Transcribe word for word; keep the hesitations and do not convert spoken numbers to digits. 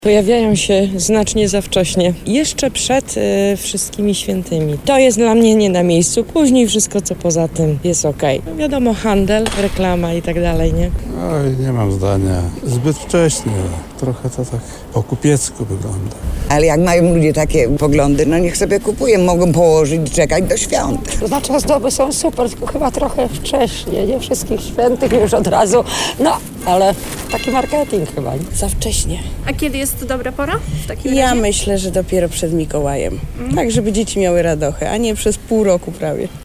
Pojawiają się znacznie za wcześnie, jeszcze przed y, wszystkimi świętymi. To jest dla mnie nie na miejscu, później wszystko co poza tym jest okej. No wiadomo, handel, reklama i tak dalej, nie? Oj, nie mam zdania. Zbyt wcześnie. Trochę to tak po kupiecku wygląda. Ale jak mają ludzie takie poglądy, no niech sobie kupują, mogą położyć i czekać do świąt. To znaczy ozdoby są super, tylko chyba trochę wcześniej, nie wszystkich świętych już od razu. No, ale taki marketing chyba. Nie? Za wcześnie. A kiedy jest to dobra pora w takim Ja razie? myślę, że dopiero przed Mikołajem. Tak, żeby dzieci miały radochy, a nie przez pół roku prawie.